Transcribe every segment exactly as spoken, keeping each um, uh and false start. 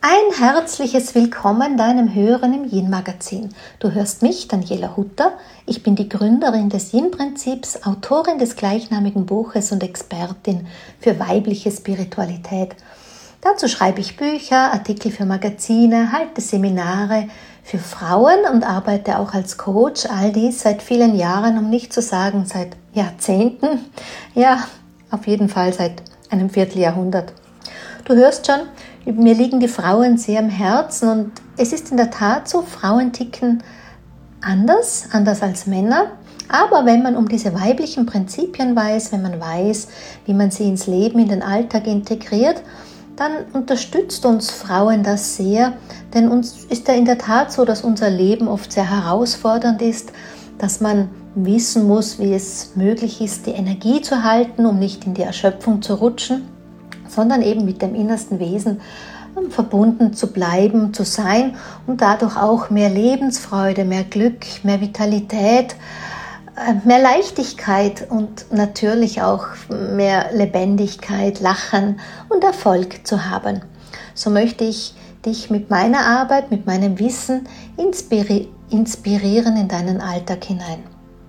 Ein herzliches Willkommen deinem Hören im Yin-Magazin. Du hörst mich, Daniela Hutter. Ich bin die Gründerin des Yin-Prinzips, Autorin des gleichnamigen Buches und Expertin für weibliche Spiritualität. Dazu schreibe ich Bücher, Artikel für Magazine, halte Seminare für Frauen und arbeite auch als Coach. All dies seit vielen Jahren, um nicht zu sagen seit Jahrzehnten. Ja, auf jeden Fall seit einem Vierteljahrhundert. Du hörst schon, mir liegen die Frauen sehr am Herzen und es ist in der Tat so, Frauen ticken anders, anders als Männer. Aber wenn man um diese weiblichen Prinzipien weiß, wenn man weiß, wie man sie ins Leben, in den Alltag integriert, dann unterstützt uns Frauen das sehr, denn uns ist ja in der Tat so, dass unser Leben oft sehr herausfordernd ist, dass man wissen muss, wie es möglich ist, die Energie zu halten, um nicht in die Erschöpfung zu rutschen, sondern eben mit dem innersten Wesen verbunden zu bleiben, zu sein und dadurch auch mehr Lebensfreude, mehr Glück, mehr Vitalität, mehr Leichtigkeit und natürlich auch mehr Lebendigkeit, Lachen und Erfolg zu haben. So möchte ich dich mit meiner Arbeit, mit meinem Wissen inspiri- inspirieren in deinen Alltag hinein.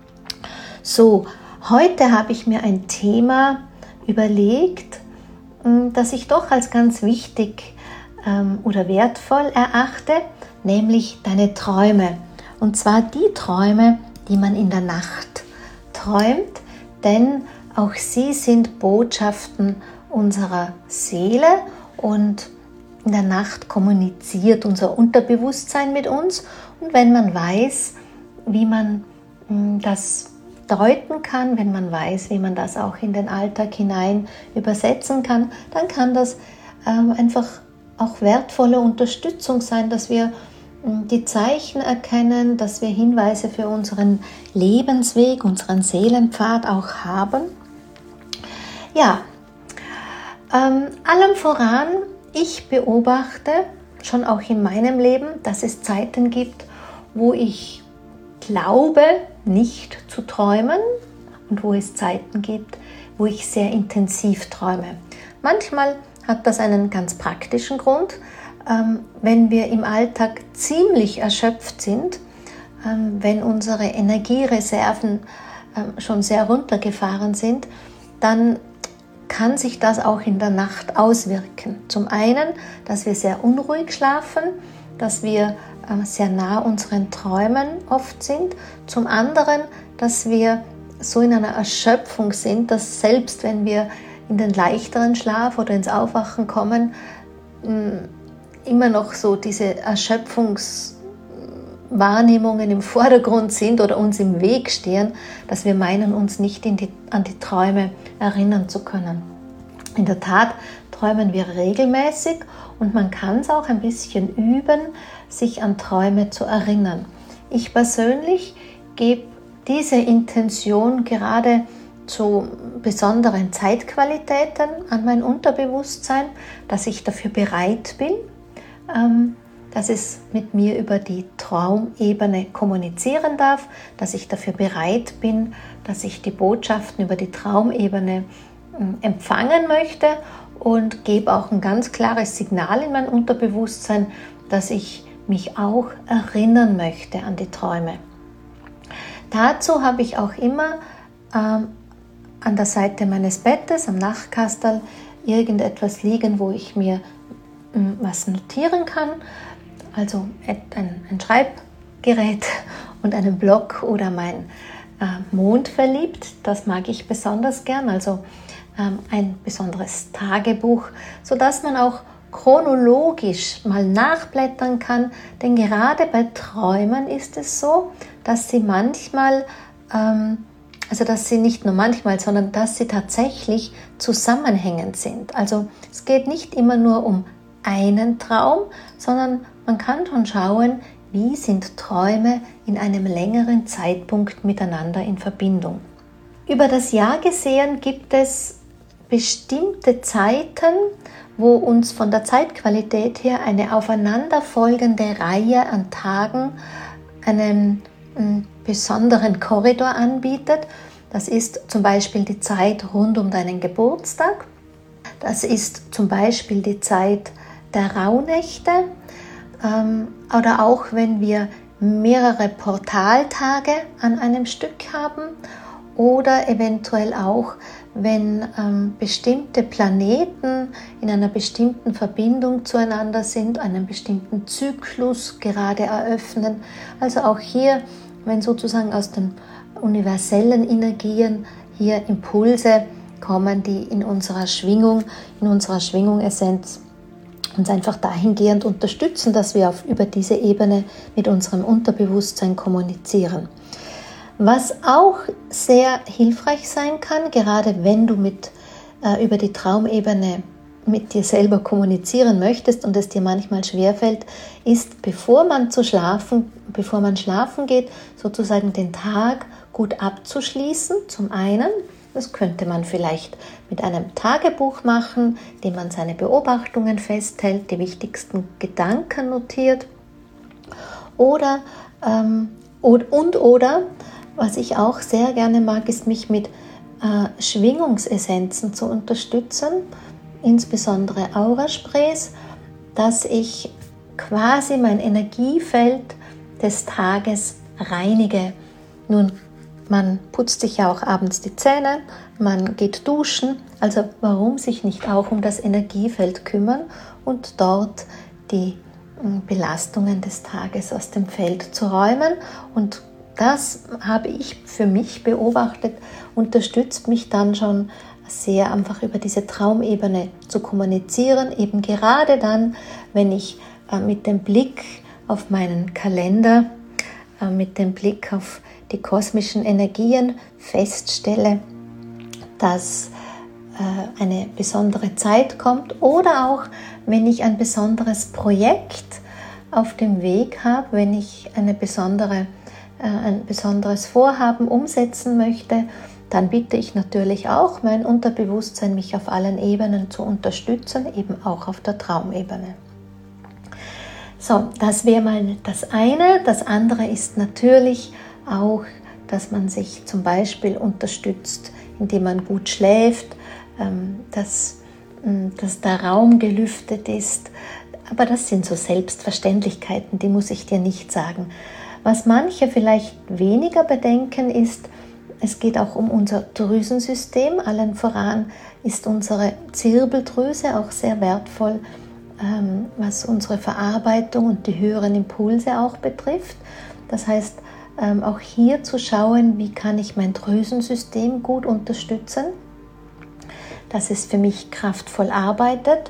So, heute habe ich mir ein Thema überlegt, das ich doch als ganz wichtig ähm, oder wertvoll erachte, nämlich deine Träume. Und zwar die Träume, die man in der Nacht träumt, denn auch sie sind Botschaften unserer Seele und in der Nacht kommuniziert unser Unterbewusstsein mit uns. Und wenn man weiß, wie man mh, das deuten kann, wenn man weiß, wie man das auch in den Alltag hinein übersetzen kann, dann kann das ähm, einfach auch wertvolle Unterstützung sein, dass wir ähm, die Zeichen erkennen, dass wir Hinweise für unseren Lebensweg, unseren Seelenpfad auch haben. Ja, ähm, allem voran, ich beobachte schon auch in meinem Leben, dass es Zeiten gibt, wo ich glaube, nicht zu träumen und wo es Zeiten gibt, wo ich sehr intensiv träume. Manchmal hat das einen ganz praktischen Grund. Ähm, wenn wir im Alltag ziemlich erschöpft sind, ähm, wenn unsere Energiereserven ähm, schon sehr runtergefahren sind, dann kann sich das auch in der Nacht auswirken. Zum einen, dass wir sehr unruhig schlafen, dass wir sehr nah unseren Träumen oft sind. Zum anderen, dass wir so in einer Erschöpfung sind, dass selbst wenn wir in den leichteren Schlaf oder ins Aufwachen kommen, immer noch so diese Erschöpfungswahrnehmungen im Vordergrund sind oder uns im Weg stehen, dass wir meinen, uns nicht in die, an die Träume erinnern zu können. In der Tat träumen wir regelmäßig und man kann es auch ein bisschen üben, sich an Träume zu erinnern. Ich persönlich gebe diese Intention gerade zu besonderen Zeitqualitäten an mein Unterbewusstsein, dass ich dafür bereit bin, dass es mit mir über die Traumebene kommunizieren darf, dass ich dafür bereit bin, dass ich die Botschaften über die Traumebene empfangen möchte und gebe auch ein ganz klares Signal in mein Unterbewusstsein, dass ich mich auch erinnern möchte an die Träume. Dazu habe ich auch immer ähm, an der Seite meines Bettes, am Nachtkastel, irgendetwas liegen, wo ich mir ähm, was notieren kann. Also ein, ein Schreibgerät und einen Block oder mein äh, Mond verliebt. Das mag ich besonders gern. Also ähm, ein besonderes Tagebuch, sodass man auch chronologisch mal nachblättern kann, denn gerade bei Träumen ist es so, dass sie manchmal, ähm, also dass sie nicht nur manchmal, sondern dass sie tatsächlich zusammenhängend sind. Also es geht nicht immer nur um einen Traum, sondern man kann schon schauen, wie sind Träume in einem längeren Zeitpunkt miteinander in Verbindung. Über das Jahr gesehen gibt es bestimmte Zeiten, wo uns von der Zeitqualität her eine aufeinanderfolgende Reihe an Tagen einen, einen besonderen Korridor anbietet. Das ist zum Beispiel die Zeit rund um deinen Geburtstag. Das ist zum Beispiel die Zeit der Rauhnächte ähm, oder auch wenn wir mehrere Portaltage an einem Stück haben oder eventuell auch, wenn ähm, bestimmte Planeten in einer bestimmten Verbindung zueinander sind, einen bestimmten Zyklus gerade eröffnen. Also auch hier, wenn sozusagen aus den universellen Energien hier Impulse kommen, die in unserer Schwingung, in unserer Schwingung-Essenz uns einfach dahingehend unterstützen, dass wir auf, über diese Ebene mit unserem Unterbewusstsein kommunizieren. Was auch sehr hilfreich sein kann, gerade wenn du mit, äh, über die Traumebene mit dir selber kommunizieren möchtest und es dir manchmal schwerfällt, ist, bevor man zu schlafen, bevor man schlafen geht, sozusagen den Tag gut abzuschließen. Zum einen, das könnte man vielleicht mit einem Tagebuch machen, in dem man seine Beobachtungen festhält, die wichtigsten Gedanken notiert. Oder ähm, und, und oder was ich auch sehr gerne mag, ist mich mit äh, Schwingungsessenzen zu unterstützen, insbesondere Aurasprays, dass ich quasi mein Energiefeld des Tages reinige. Nun, man putzt sich ja auch abends die Zähne, man geht duschen, also warum sich nicht auch um das Energiefeld kümmern und dort die äh, Belastungen des Tages aus dem Feld zu räumen. Und das habe ich für mich beobachtet, unterstützt mich dann schon sehr, einfach über diese Traumebene zu kommunizieren, eben gerade dann, wenn ich äh, mit dem Blick auf meinen Kalender, äh, mit dem Blick auf die kosmischen Energien feststelle, dass äh, eine besondere Zeit kommt oder auch, wenn ich ein besonderes Projekt auf dem Weg habe, wenn ich eine besondere ein besonderes Vorhaben umsetzen möchte, dann bitte ich natürlich auch mein Unterbewusstsein, mich auf allen Ebenen zu unterstützen, eben auch auf der Traumebene. So, das wäre mal das eine. Das andere ist natürlich auch, dass man sich zum Beispiel unterstützt, indem man gut schläft, dass, dass der Raum gelüftet ist. Aber das sind so Selbstverständlichkeiten, die muss ich dir nicht sagen. Was manche vielleicht weniger bedenken ist, es geht auch um unser Drüsensystem. Allen voran ist unsere Zirbeldrüse auch sehr wertvoll, was unsere Verarbeitung und die höheren Impulse auch betrifft. Das heißt, auch hier zu schauen, wie kann ich mein Drüsensystem gut unterstützen, dass es für mich kraftvoll arbeitet.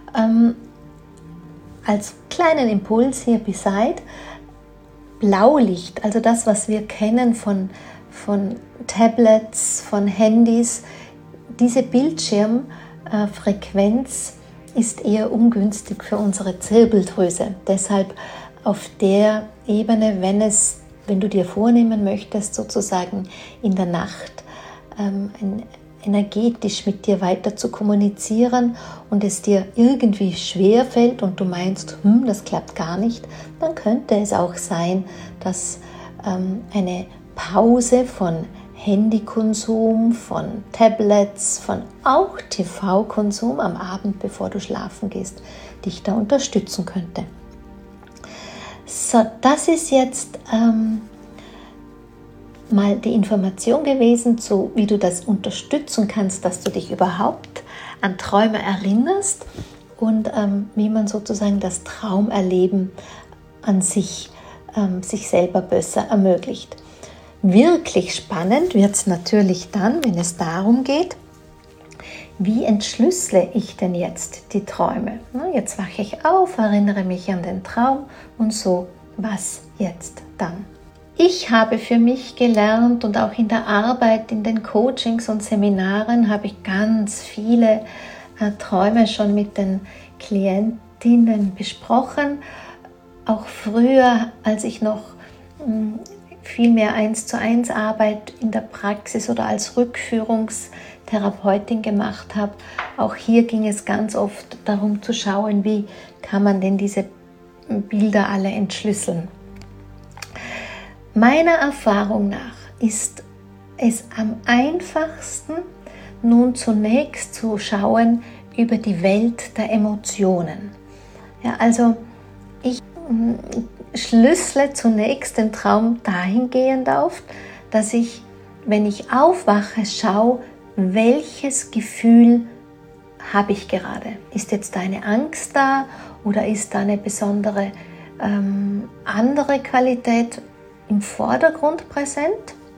Als kleinen Impuls hier beside, Blaulicht, also das, was wir kennen von, von Tablets, von Handys, diese Bildschirmfrequenz ist eher ungünstig für unsere Zirbeldrüse. Deshalb auf der Ebene, wenn, es, wenn du dir vornehmen möchtest, sozusagen in der Nacht ähm, ein, energetisch mit dir weiter zu kommunizieren und es dir irgendwie schwer fällt und du meinst, hm, das klappt gar nicht, dann könnte es auch sein, dass ähm, eine Pause von Handykonsum, von Tablets, von auch T V-Konsum am Abend, bevor du schlafen gehst, dich da unterstützen könnte. So, das ist jetzt ähm, mal die Information gewesen, so wie du das unterstützen kannst, dass du dich überhaupt an Träume erinnerst und ähm, wie man sozusagen das Traumerleben an sich, ähm, sich selber besser ermöglicht. Wirklich spannend wird es natürlich dann, wenn es darum geht, wie entschlüssele ich denn jetzt die Träume? Jetzt wache ich auf, erinnere mich an den Traum und so, was jetzt dann? Ich habe für mich gelernt und auch in der Arbeit, in den Coachings und Seminaren habe ich ganz viele äh, Träume schon mit den Klientinnen besprochen. Auch früher, als ich noch mh, viel mehr eins zu eins Arbeit in der Praxis oder als Rückführungstherapeutin gemacht habe. Auch hier ging es ganz oft darum zu schauen, wie kann man denn diese Bilder alle entschlüsseln. Meiner Erfahrung nach ist es am einfachsten, nun zunächst zu schauen über die Welt der Emotionen. Ja, also ich mh, schlüssele zunächst den Traum dahingehend auf, dass ich, wenn ich aufwache, schaue, welches Gefühl habe ich gerade. Ist jetzt eine Angst da oder ist da eine besondere ähm, andere Qualität im Vordergrund präsent?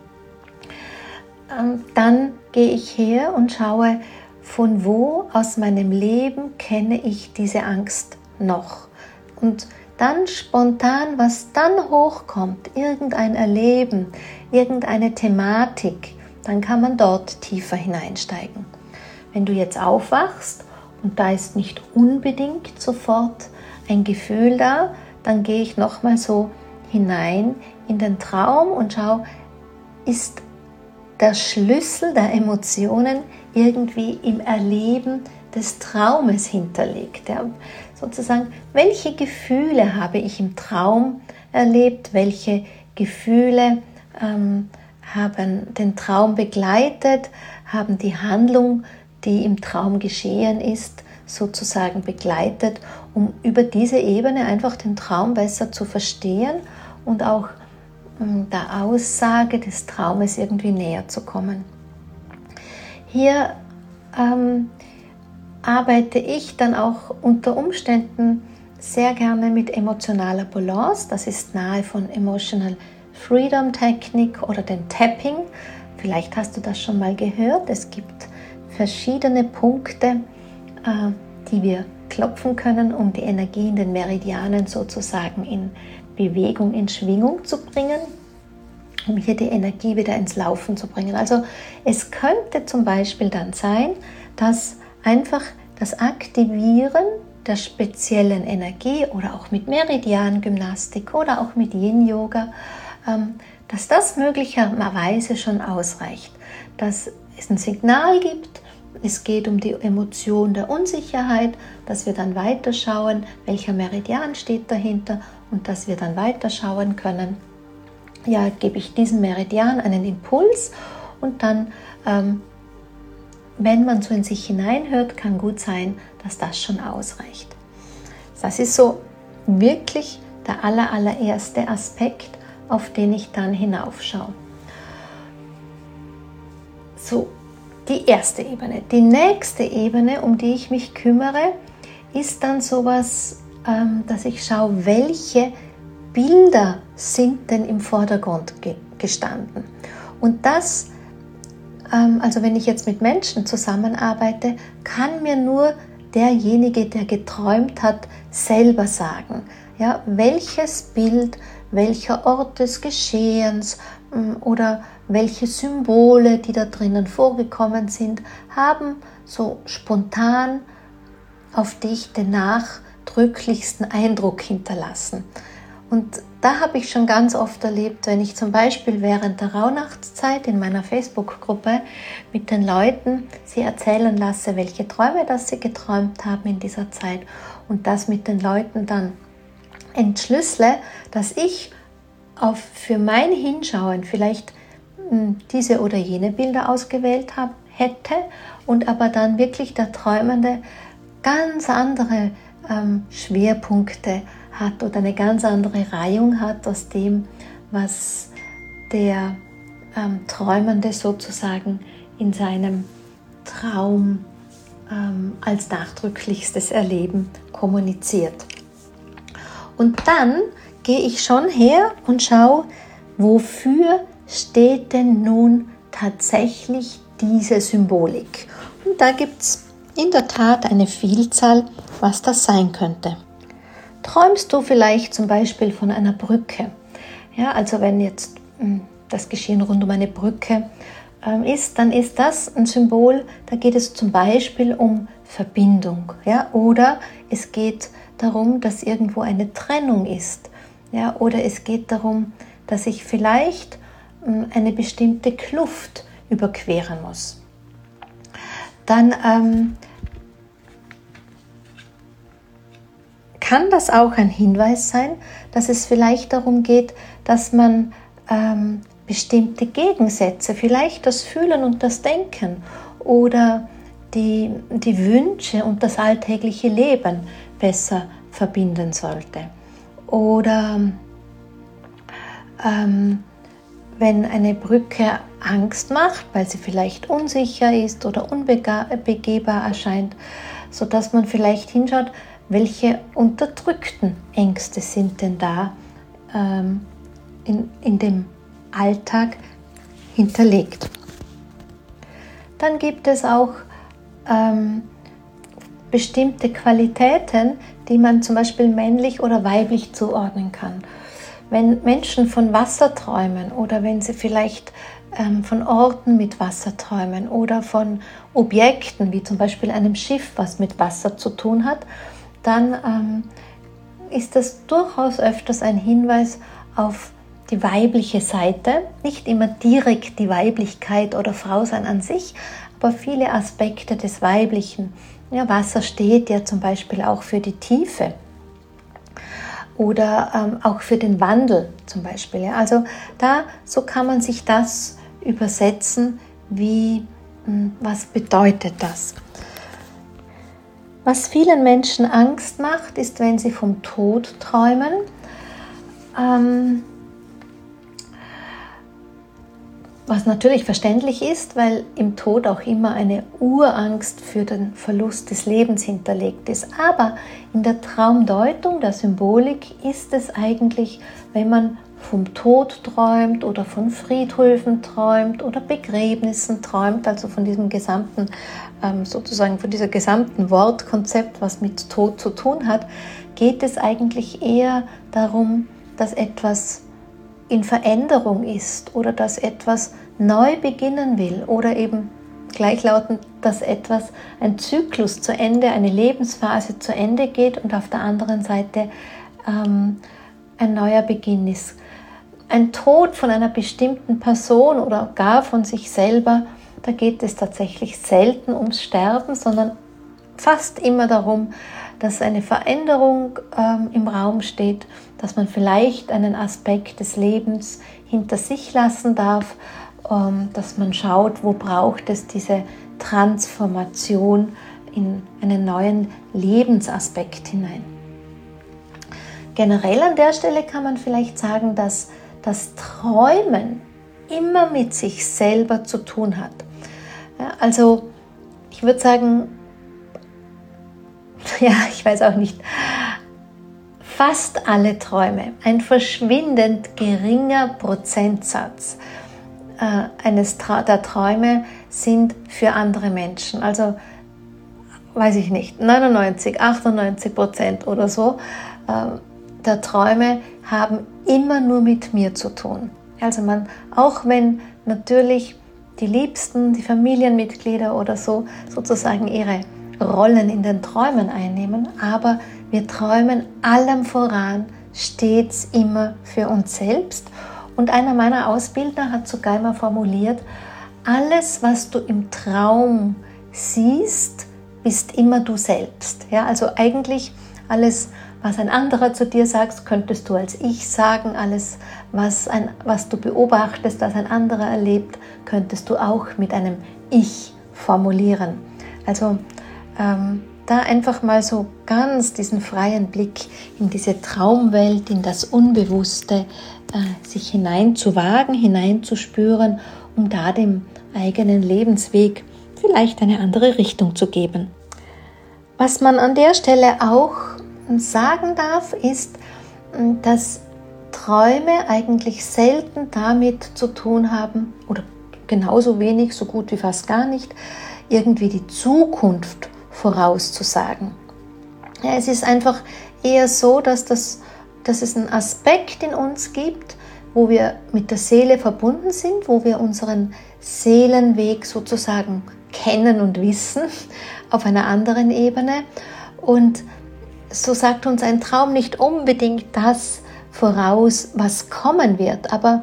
Ähm, dann gehe ich her und schaue, von wo aus meinem Leben kenne ich diese Angst noch. Und dann spontan, was dann hochkommt, irgendein Erleben, irgendeine Thematik, dann kann man dort tiefer hineinsteigen. Wenn du jetzt aufwachst und da ist nicht unbedingt sofort ein Gefühl da, dann gehe ich nochmal so hinein in den Traum und schaue, ist der Schlüssel der Emotionen irgendwie im Erleben des Traumes hinterlegt. Ja, sozusagen, welche Gefühle habe ich im Traum erlebt, welche Gefühle ähm, haben den Traum begleitet, haben die Handlung, die im Traum geschehen ist, sozusagen begleitet, um über diese Ebene einfach den Traum besser zu verstehen und auch ähm, der Aussage des Traumes irgendwie näher zu kommen. Hier ähm, arbeite ich dann auch unter Umständen sehr gerne mit emotionaler Balance. Das ist nahe von Emotional Freedom Technik oder dem Tapping. Vielleicht hast du das schon mal gehört. Es gibt verschiedene Punkte, äh, die wir klopfen können, um die Energie in den Meridianen sozusagen in Bewegung, in Schwingung zu bringen, um hier die Energie wieder ins Laufen zu bringen. Also es könnte zum Beispiel dann sein, dass einfach das Aktivieren der speziellen Energie oder auch mit Meridian-Gymnastik oder auch mit Yin-Yoga, ähm, dass das möglicherweise schon ausreicht, dass es ein Signal gibt, es geht um die Emotion der Unsicherheit, dass wir dann weiterschauen, welcher Meridian steht dahinter und dass wir dann weiterschauen können, ja, gebe ich diesem Meridian einen Impuls und dann, ähm, wenn man so in sich hineinhört, kann gut sein, dass das schon ausreicht. Das ist so wirklich der aller, allererste Aspekt, auf den ich dann hinaufschaue. So, die erste Ebene. Die nächste Ebene, um die ich mich kümmere, ist dann sowas, ähm, dass ich schaue, welche Bilder sind denn im Vordergrund ge- gestanden. Und das, ähm, also wenn ich jetzt mit Menschen zusammenarbeite, kann mir nur derjenige, der geträumt hat, selber sagen, ja, welches Bild, welcher Ort des Geschehens ähm, oder welche Symbole, die da drinnen vorgekommen sind, haben so spontan auf dich den nachdrücklichsten Eindruck hinterlassen. Und da habe ich schon ganz oft erlebt, wenn ich zum Beispiel während der Rauhnachtszeit in meiner Facebook-Gruppe mit den Leuten sie erzählen lasse, welche Träume das sie geträumt haben in dieser Zeit und das mit den Leuten dann entschlüssele, dass ich auf für mein Hinschauen vielleicht mh, diese oder jene Bilder ausgewählt habe, hätte und aber dann wirklich der Träumende ganz andere ähm, Schwerpunkte hat oder eine ganz andere Reihung hat aus dem, was der ähm, Träumende sozusagen in seinem Traum ähm, als nachdrücklichstes Erleben kommuniziert. Und dann gehe ich schon her und schaue, wofür steht denn nun tatsächlich diese Symbolik. Und da gibt es in der Tat eine Vielzahl, was das sein könnte. Träumst du vielleicht zum Beispiel von einer Brücke? Ja, also wenn jetzt mh, das Geschehen rund um eine Brücke ähm, ist, dann ist das ein Symbol, da geht es zum Beispiel um Verbindung. Ja? Oder es geht darum, dass irgendwo eine Trennung ist. Ja? Oder es geht darum, dass ich vielleicht mh, eine bestimmte Kluft überqueren muss. Dann ähm, kann das auch ein Hinweis sein, dass es vielleicht darum geht, dass man ähm, bestimmte Gegensätze, vielleicht das Fühlen und das Denken oder die, die Wünsche und das alltägliche Leben besser verbinden sollte. Oder ähm, wenn eine Brücke Angst macht, weil sie vielleicht unsicher ist oder unbegehbar erscheint, sodass man vielleicht hinschaut, welche unterdrückten Ängste sind denn da ähm, in, in dem Alltag hinterlegt. Dann gibt es auch ähm, bestimmte Qualitäten, die man zum Beispiel männlich oder weiblich zuordnen kann. Wenn Menschen von Wasser träumen oder wenn sie vielleicht ähm, von Orten mit Wasser träumen oder von Objekten, wie zum Beispiel einem Schiff, was mit Wasser zu tun hat, dann ähm, ist das durchaus öfters ein Hinweis auf die weibliche Seite. Nicht immer direkt die Weiblichkeit oder Frausein an sich, aber viele Aspekte des Weiblichen. Ja, Wasser steht ja zum Beispiel auch für die Tiefe. Oder ähm, auch für den Wandel zum Beispiel. Ja. Also da, so kann man sich das übersetzen, wie, mh, was bedeutet das? Was vielen Menschen Angst macht, ist, wenn sie vom Tod träumen. Ähm, Was natürlich verständlich ist, weil im Tod auch immer eine Urangst für den Verlust des Lebens hinterlegt ist. Aber in der Traumdeutung, der Symbolik, ist es eigentlich, wenn man vom Tod träumt oder von Friedhöfen träumt oder Begräbnissen träumt, also von diesem gesamten, sozusagen von dieser gesamten Wortkonzept, was mit Tod zu tun hat, geht es eigentlich eher darum, dass etwas in Veränderung ist oder dass etwas neu beginnen will oder eben gleichlautend, dass etwas, ein Zyklus zu Ende, eine Lebensphase zu Ende geht und auf der anderen Seite ähm, ein neuer Beginn ist. Ein Tod von einer bestimmten Person oder gar von sich selber, da geht es tatsächlich selten ums Sterben, sondern fast immer darum, dass eine Veränderung ähm, im Raum steht, dass man vielleicht einen Aspekt des Lebens hinter sich lassen darf, ähm, dass man schaut, wo braucht es diese Transformation in einen neuen Lebensaspekt hinein. Generell an der Stelle kann man vielleicht sagen, dass das Träumen immer mit sich selber zu tun hat. Ja, also ich würde sagen, ja, ich weiß auch nicht, fast alle Träume, ein verschwindend geringer Prozentsatz äh, eines Tra- der Träume sind für andere Menschen. Also, weiß ich nicht, neunundneunzig, achtundneunzig Prozent oder so äh, der Träume haben immer nur mit mir zu tun. Also man, auch wenn natürlich die Liebsten, die Familienmitglieder oder so sozusagen ihre Rollen in den Träumen einnehmen, aber wir träumen allem voran stets immer für uns selbst. Und einer meiner Ausbildner hat sogar einmal formuliert, alles, was du im Traum siehst, bist immer du selbst. Ja, also eigentlich alles, was ein anderer zu dir sagt, könntest du als Ich sagen. Alles, was, ein, was du beobachtest, was ein anderer erlebt, könntest du auch mit einem Ich formulieren. Also ähm, da einfach mal so ganz diesen freien Blick in diese Traumwelt, in das Unbewusste, äh, sich hineinzuwagen, hineinzuspüren, um da dem eigenen Lebensweg vielleicht eine andere Richtung zu geben. Was man an der Stelle auch sagen darf, ist, dass Träume eigentlich selten damit zu tun haben, oder genauso wenig, so gut wie fast gar nicht, irgendwie die Zukunft vorauszusagen. Ja, es ist einfach eher so, dass, das, dass es einen Aspekt in uns gibt, wo wir mit der Seele verbunden sind, wo wir unseren Seelenweg sozusagen kennen und wissen, auf einer anderen Ebene. Und so sagt uns ein Traum nicht unbedingt das voraus, was kommen wird, aber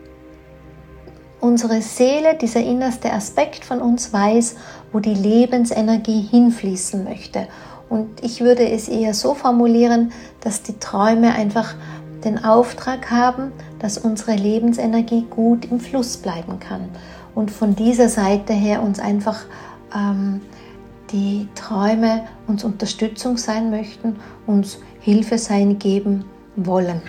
unsere Seele, dieser innerste Aspekt von uns, weiß, wo die Lebensenergie hinfließen möchte. Und ich würde es eher so formulieren, dass die Träume einfach den Auftrag haben, dass unsere Lebensenergie gut im Fluss bleiben kann. Und von dieser Seite her uns einfach ähm, die Träume uns Unterstützung sein möchten, uns Hilfe sein geben wollen.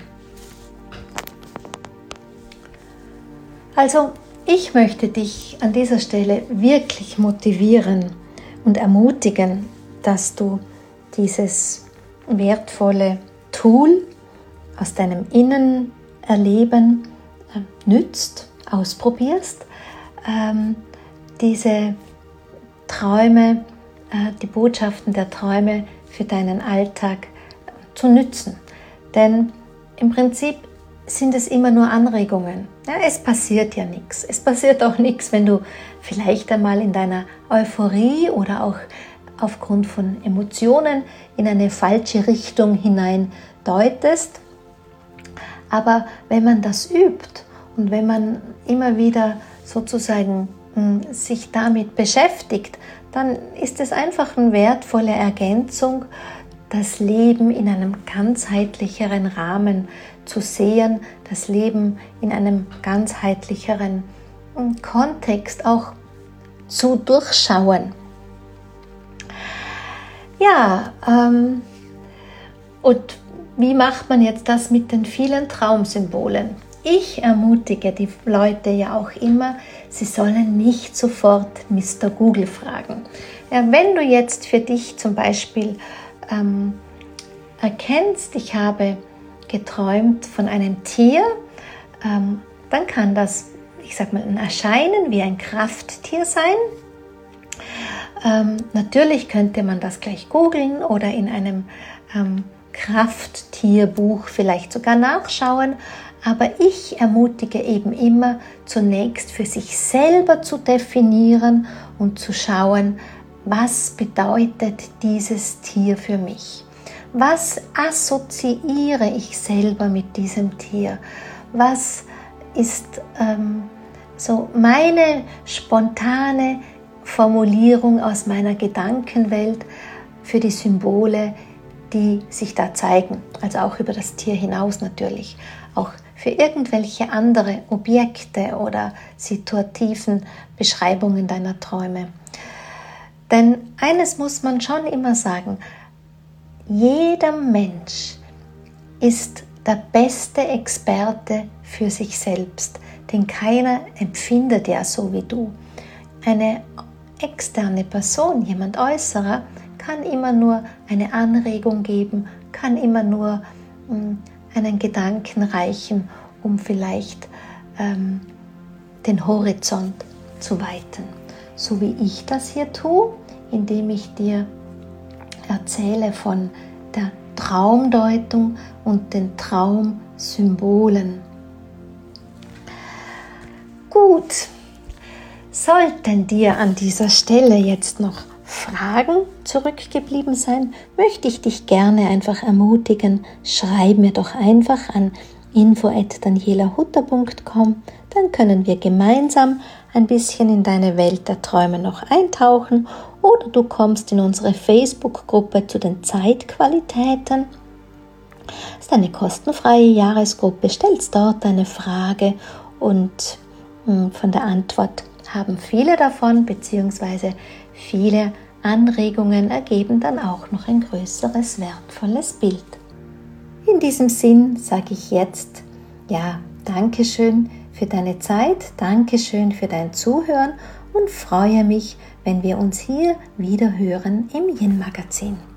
Also ich möchte dich an dieser Stelle wirklich motivieren und ermutigen, dass du dieses wertvolle Tool aus deinem Innenerleben äh, nützt, ausprobierst, ähm, diese Träume, äh, die Botschaften der Träume für deinen Alltag äh, zu nützen. Denn im Prinzip sind es immer nur Anregungen. Ja, es passiert ja nichts. Es passiert auch nichts, wenn du vielleicht einmal in deiner Euphorie oder auch aufgrund von Emotionen in eine falsche Richtung hinein deutest. Aber wenn man das übt und wenn man immer wieder sozusagen mh, sich damit beschäftigt, dann ist es einfach eine wertvolle Ergänzung, das Leben in einem ganzheitlicheren Rahmen zu sehen, das Leben in einem ganzheitlicheren Kontext auch zu durchschauen. Ja, ähm, und wie macht man jetzt das mit den vielen Traumsymbolen? Ich ermutige die Leute ja auch immer, sie sollen nicht sofort Mister Google fragen. Ja, wenn du jetzt für dich zum Beispiel ähm, erkennst, ich habe geträumt von einem Tier, ähm, dann kann das, ich sag mal, ein Erscheinen wie ein Krafttier sein. Ähm, natürlich könnte man das gleich googeln oder in einem ähm, Krafttierbuch vielleicht sogar nachschauen, aber ich ermutige eben immer zunächst für sich selber zu definieren und zu schauen, was bedeutet dieses Tier für mich? Was assoziiere ich selber mit diesem Tier? Was ist ähm, so meine spontane Formulierung aus meiner Gedankenwelt für die Symbole, die sich da zeigen? Also auch über das Tier hinaus natürlich. Auch für irgendwelche andere Objekte oder situativen Beschreibungen deiner Träume. Denn eines muss man schon immer sagen, jeder Mensch ist der beste Experte für sich selbst, denn keiner empfindet ja so wie du. Eine externe Person, jemand äußerer, kann immer nur eine Anregung geben, kann immer nur mh, einen Gedanken reichen, um vielleicht ähm, den Horizont zu weiten. So wie ich das hier tue, indem ich dir erzähle von der Traumdeutung und den Traumsymbolen. Gut, sollten dir an dieser Stelle jetzt noch Fragen zurückgeblieben sein, möchte ich dich gerne einfach ermutigen, schreib mir doch einfach an info at daniela hutter punkt com, dann können wir gemeinsam ein bisschen in deine Welt der Träume noch eintauchen oder du kommst in unsere Facebook-Gruppe zu den Zeitqualitäten. Das ist eine kostenfreie Jahresgruppe, stellst dort eine Frage und mh, von der Antwort haben viele davon, beziehungsweise viele Anregungen ergeben dann auch noch ein größeres, wertvolles Bild. In diesem Sinn sage ich jetzt, ja, Dankeschön für deine Zeit, Dankeschön für dein Zuhören und freue mich, wenn wir uns hier wieder hören im Yin Magazin.